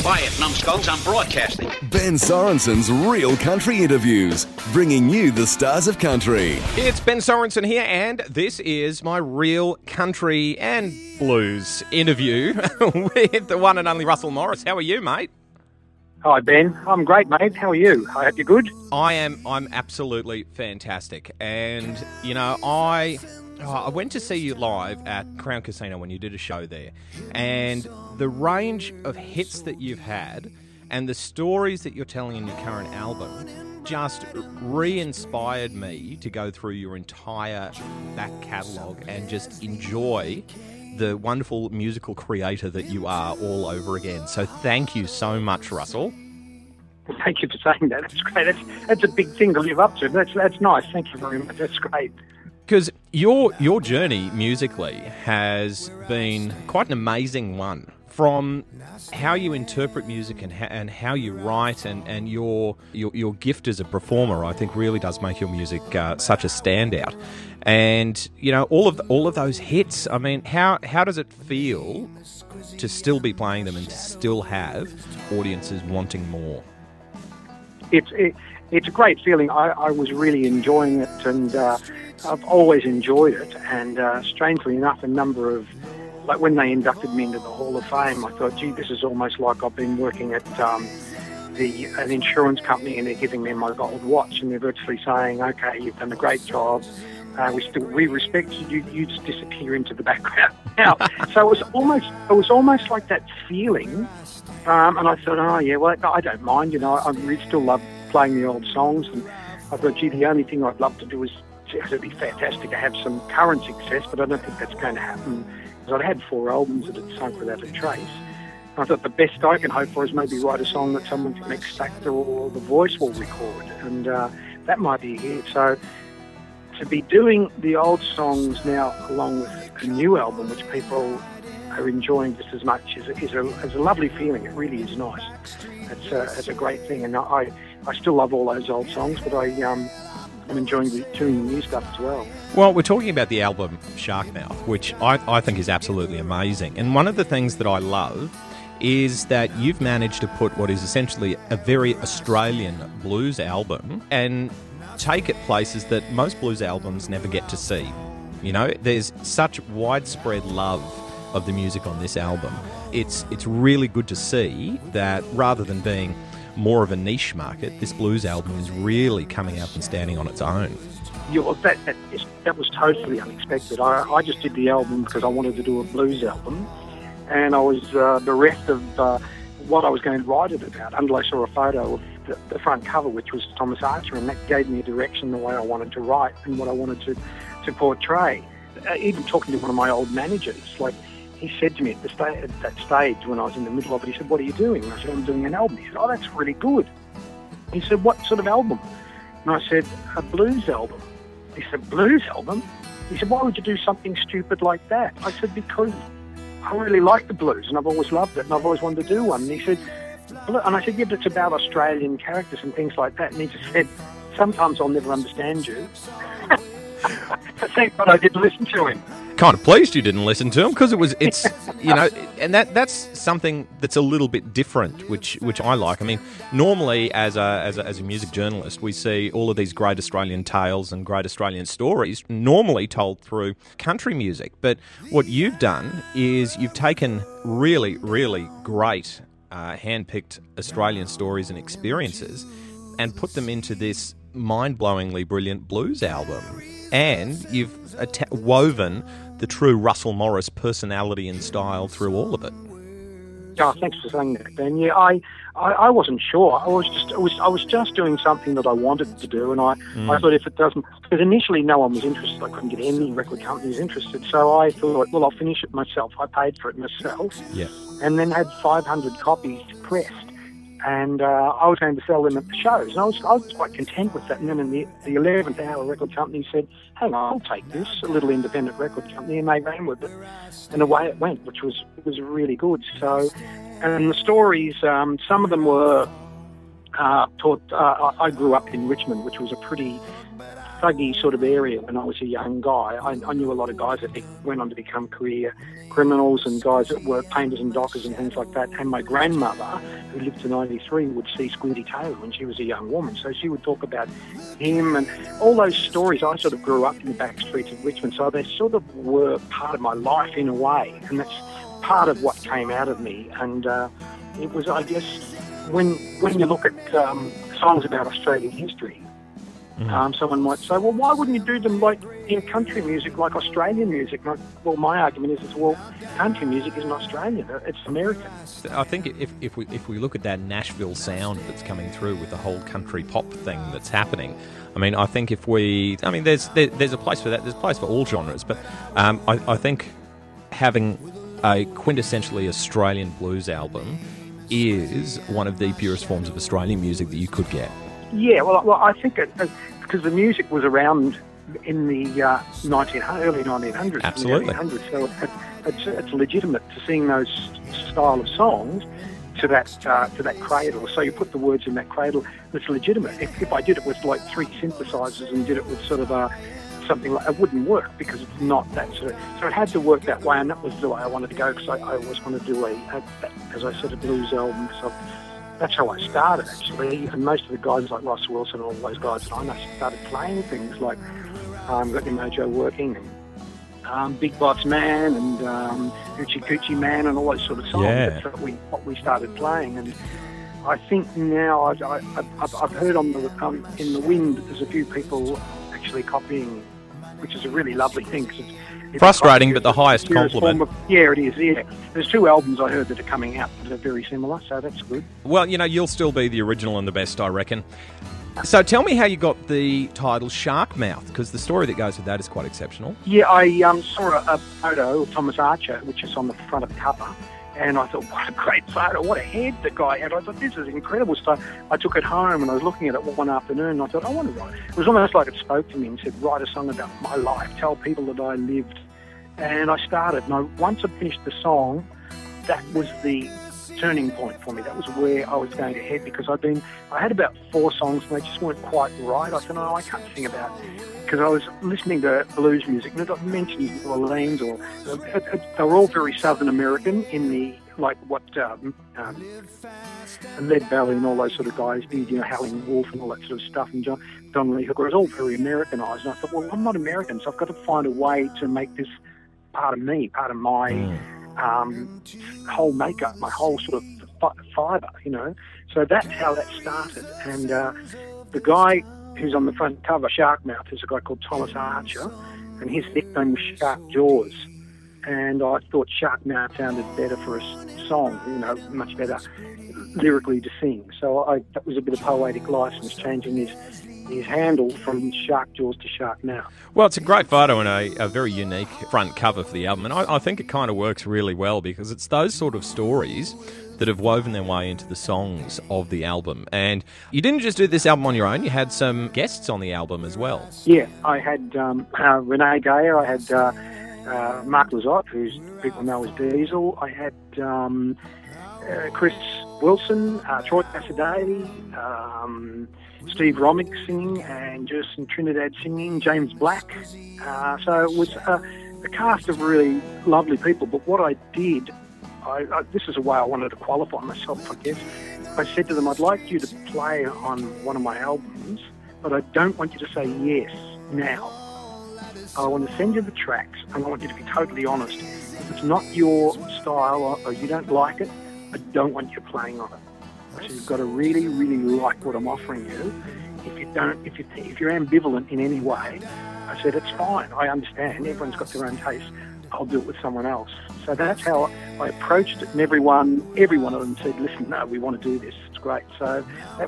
Quiet, numbskulls, I'm broadcasting. Ben Sorensen's Real Country Interviews, bringing you the stars of country. It's Ben Sorensen here, and this is my Real Country and Blues interview with the one and only Russell Morris. How are you, mate? Hi, Ben. I'm great, mate. How are you? I hope you're good. I'm absolutely fantastic. And, you know, I went to see you live at Crown Casino when you did a show there. And the range of hits that you've had and the stories that you're telling in your current album just re-inspired me to go through your entire back catalogue and just enjoy the wonderful musical creator that you are all over again. So thank you so much, Russell. Thank you for saying that. That's great. That's a big thing to live up to. That's nice. Thank you very much. That's great. Because your journey musically has been quite an amazing one. From how you interpret music and how you write and your gift as a performer, I think really does make your music such a standout. And you know, all of those hits. I mean, how does it feel to still be playing them and to still have audiences wanting more? It's a great feeling. I was really enjoying it, and I've always enjoyed it. And strangely enough, a number of, like when they inducted me into the Hall of Fame, I thought, gee, this is almost like I've been working at an insurance company and they're giving me my gold watch and they're virtually saying, okay, you've done a great job. We respect you. You just disappear into the background now. So it was almost like that feeling. And I thought, oh yeah, well, I don't mind. You know, I really still love playing the old songs. And I thought, gee, the only thing I'd love to do is, it'd be fantastic to have some current success, but I don't think that's going to happen. Because I'd had 4 albums that had sunk without a trace. And I thought the best I can hope for is maybe write a song that someone from X Factor or The Voice will record, and that might be a hit. So to be doing the old songs now along with a new album, which people are enjoying just as much, is a lovely feeling. It really is nice. It's a great thing, and I still love all those old songs, but I'm enjoying doing the new stuff as well. Well, we're talking about the album Sharkmouth, which I think is absolutely amazing. And one of the things that I love is that you've managed to put what is essentially a very Australian blues album and take it places that most blues albums never get to see. You know, there's such widespread love of the music on this album. It's really good to see that rather than being more of a niche market, this blues album is really coming out and standing on its own. Yeah, well, that was totally unexpected. I just did the album because I wanted to do a blues album, and I was bereft of what I was going to write it about until I saw a photo of the front cover, which was Thomas Archer, and that gave me a direction the way I wanted to write and what I wanted to portray. Even talking to one of my old managers, like, he said to me at that stage when I was in the middle of it, he said, what are you doing? And I said, I'm doing an album. He said, oh, that's really good. He said, what sort of album? And I said, a blues album. He said, blues album? He said, why would you do something stupid like that? I said, because I really like the blues and I've always loved it and I've always wanted to do one. And he said, and I said, yeah, but it's about Australian characters and things like that. And he just said, sometimes I'll never understand you. Thank God I didn't listen to him. Kind of pleased you didn't listen to him, because it's you know, and that's something that's a little bit different, which I like. I mean, normally as a music journalist, we see all of these great Australian tales and great Australian stories normally told through country music. But what you've done is you've taken really, really great hand-picked Australian stories and experiences and put them into this mind-blowingly brilliant blues album. And you've woven the true Russell Morris personality and style through all of it. Oh, thanks for saying that, Ben. Yeah, I wasn't sure. I was just doing something that I wanted to do, and I thought if it doesn't, because initially no one was interested. I couldn't get any record companies interested, so I thought, well, I'll finish it myself. I paid for it myself, yeah, and then had 500 copies pressed. And I was going to sell them at the shows. And I was quite content with that. And then in the 11th hour, record company said, hang on, I'll take this, a little independent record company, and they ran with it. And away it went, which was really good. So, and the stories, some of them were taught. I grew up in Richmond, which was a pretty thuggy sort of area when I was a young guy. I knew a lot of guys that went on to become career criminals and guys that were painters and dockers and things like that. And my grandmother, who lived to 93, would see Squinty Taylor when she was a young woman. So she would talk about him and all those stories. I sort of grew up in the back streets of Richmond, so they sort of were part of my life in a way. And that's part of what came out of me. And it was, I guess, when you look at songs about Australian history, someone might say, well, why wouldn't you do them like in country music, like Australian music? Well, my argument is, well, country music isn't Australian, it's American. I think if we look at that Nashville sound that's coming through with the whole country pop thing that's happening, I mean, I think there's a place for that. There's a place for all genres, but I think having a quintessentially Australian blues album is one of the purest forms of Australian music that you could get. Yeah, well, I think because the music was around in the early 1900s. Absolutely. So it's legitimate to sing those style of songs to that cradle. So you put the words in that cradle, it's legitimate. If I did it with like 3 synthesizers and did it with sort of something like, it wouldn't work because it's not that sort of. So it had to work that way, and that was the way I wanted to go because I always wanted to do as I said, a blues album. So that's how I started, actually. And most of the guys like Ross Wilson and all those guys that I know started playing things like Got Your Mojo Working and Big Boss Man and Hoochie Coochie Man and all those sort of songs. Yeah. That's what we started playing. And I think now I've heard in the wind there's a few people actually copying, which is a really lovely thing. Cause it's frustrating, but the highest compliment. Yeah, it is, yeah. There's 2 albums I heard that are coming out that are very similar, so that's good. Well, you'll still be the original and the best, I reckon. So tell me how you got the title Shark Mouth, because the story that goes with that is quite exceptional. Yeah, I saw a photo of Thomas Archer, which is on the front of the cover, and I thought, what a great photo, what a head the guy had. I thought, this is incredible stuff. I took it home and I was looking at it one afternoon and I thought, I want to write. It was almost like it spoke to me and said, write a song about my life, tell people that I lived. And I started, and once I finished the song, that was the turning point for me. That was where I was going to head, because I had about 4 songs and they just weren't quite right. I said, no, I can't sing about, because I was listening to blues music and it mentioned New Orleans, or they were all very Southern American in the, like what Lead Valley and all those sort of guys did, Howling Wolf and all that sort of stuff, and Don Lee Hooker. It was all very Americanized, and I thought, well, I'm not American, so I've got to find a way to make this part of me, part of my whole makeup, my whole sort of fibre, So that's how that started. And the guy who's on the front cover, Shark Mouth, is a guy called Thomas Archer, and his nickname was Shark Jaws. And I thought Shark Mouth sounded better for a song, much better lyrically to sing. So that was a bit of poetic license, changing his handle from Shark Jaws to Shark Mouth. Well, it's a great photo and a very unique front cover for the album, and I think it kind of works really well because it's those sort of stories that have woven their way into the songs of the album. And you didn't just do this album on your own, you had some guests on the album as well. Yeah, I had Renee Gayer, I had Mark Lizotte, who people know as Diesel, I had Chris Wilson, Troy Cassidy, Steve Romick singing, and Justin Trinidad singing, James Black. So it was a cast of really lovely people. But what I did, this is a way I wanted to qualify myself, I guess. I said to them, I'd like you to play on one of my albums, but I don't want you to say yes now. I want to send you the tracks, and I want you to be totally honest. If it's not your style or you don't like it, I don't want you playing on it. I said, you've got to really, really like what I'm offering you. If you don't, if you're ambivalent in any way, I said, it's fine. I understand. Everyone's got their own taste. I'll do it with someone else. So that's how I approached it, and every one of them said, listen, no, we want to do this. It's great. So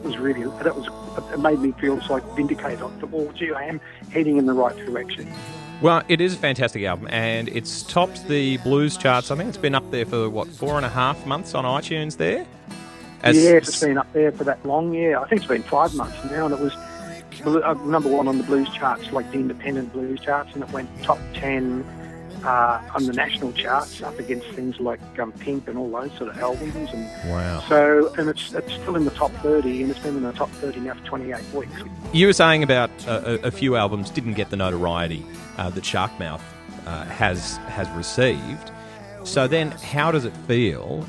it made me feel like vindicated. I thought, well, gee, I am heading in the right direction. Well, it is a fantastic album, and it's topped the blues charts. I think it's been up there for, 4.5 months on iTunes there? Yes, it's been up there for that long, yeah. I think it's been 5 months now, and it was number 1 on the blues charts, like the independent blues charts, and it went top 10 on the national charts, up against things like Pink and all those sort of albums. And Wow. So, and it's still in the top 30, and it's been in the top 30 now for 28 weeks. You were saying about a few albums didn't get the notoriety that Sharkmouth has received. So then, how does it feel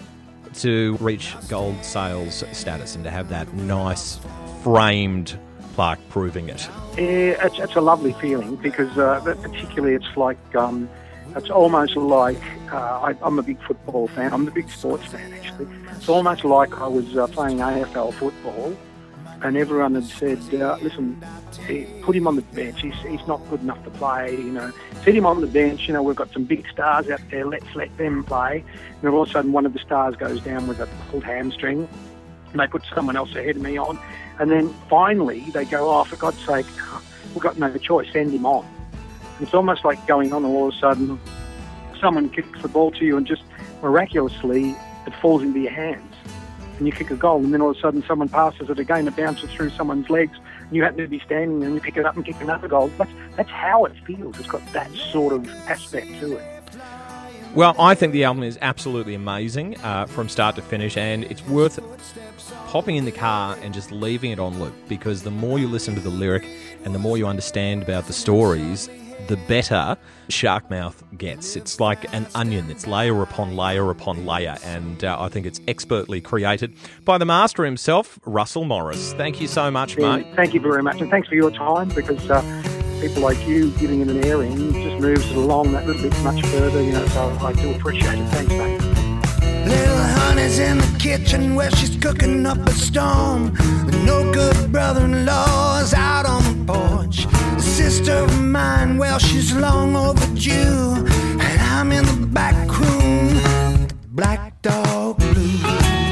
to reach gold sales status and to have that nice framed plaque proving it? It's a lovely feeling because particularly it's like it's almost like I'm a big football fan. I'm a big sports fan actually. It's almost like I was playing AFL football, and everyone had said, "Listen, put him on the bench. He's not good enough to play. You know, set him on the bench. You know, we've got some big stars out there. Let's let them play." And then all of a sudden, one of the stars goes down with a pulled hamstring, and they put someone else ahead of me on. And then finally, they go, "Oh, for God's sake, we've got no choice. Send him on." And it's almost like going on, and all of a sudden, someone kicks the ball to you, and just miraculously, it falls into your hands, and you kick a goal. And then all of a sudden, someone passes it again, it bounces through someone's legs, and you happen to be standing there, and you pick it up and kick another goal. That's how it feels. It's got that sort of aspect to it. Well, I think the album is absolutely amazing from start to finish, and it's worth hopping in the car and just leaving it on loop, because the more you listen to the lyric and the more you understand about the stories, the better Sharkmouth gets. It's like an onion. It's layer upon layer upon layer, and I think it's expertly created by the master himself, Russell Morris. Thank you so much, mate. Thank you very much, and thanks for your time, because people like you giving it an airing just moves it along that little bit much further, you know, so I do appreciate it. Thanks, mate. Little honey's in the kitchen where she's cooking up a storm. The no good brother-in-law's out on the porch. The sister of mine, well, she's long overdue. And I'm in the back room, the Black Dog Blues.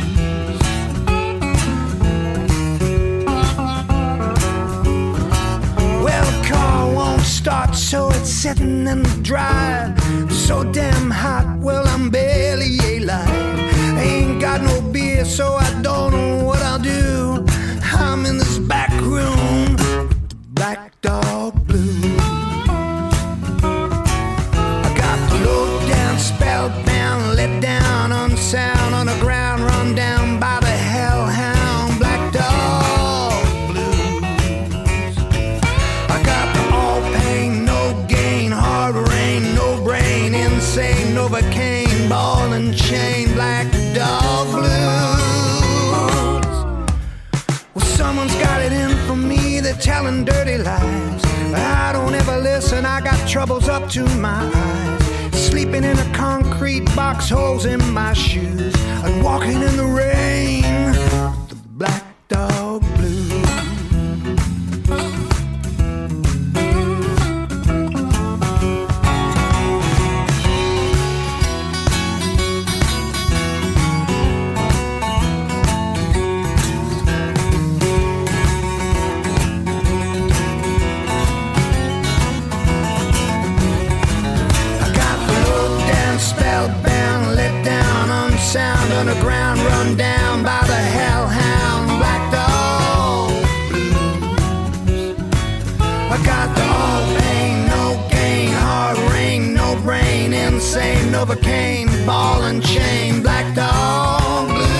Well, the car won't start, so it's sitting in the drive. So damn hot, well, I'm barely alive. I ain't got no beer, so I don't know what I'll do. I'm in this back room, the Black Dog Blues. I got the low down, spellbound, let down on the sound, on the ground, run down by the hellhound, Black Dog Blues. I got the all pain, no gain, hard rain, no brain, insane, Novocaine, ball and chain, Black Dog Blues. Well, someone's got it in for me, they're telling dirty lies. I don't ever listen, I got troubles up to my eyes. Sleeping in a concrete box, holes in my shoes, and walking in the rain, the Black Dog Blues. Spellbound, let down on the sound, underground, run down by the hellhound, Black Dog Blues. I got the all pain, no gain, hard rain, no brain, insane, Novocaine, ball and chain, Black Dog Blues.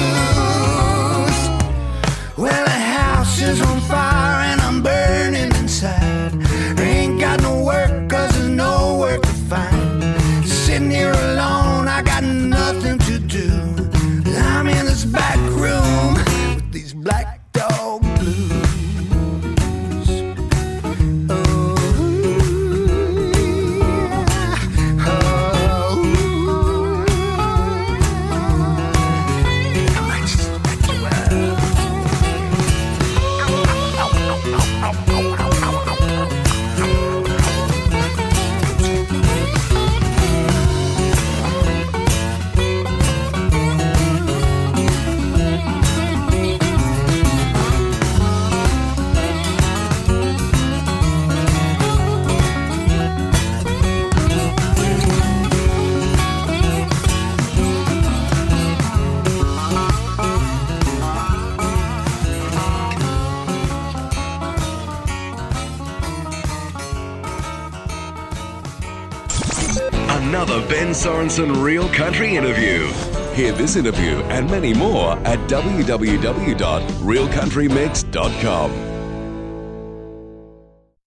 Well, the house is on fire and I'm burning inside. I ain't got no work 'cause there's no work to find. Sitting here alone, I got nothing to do. I'm in this back room with these Black Dog Blues. Oh, another Ben Sorensen Real Country interview. Hear this interview and many more at www.realcountrymix.com.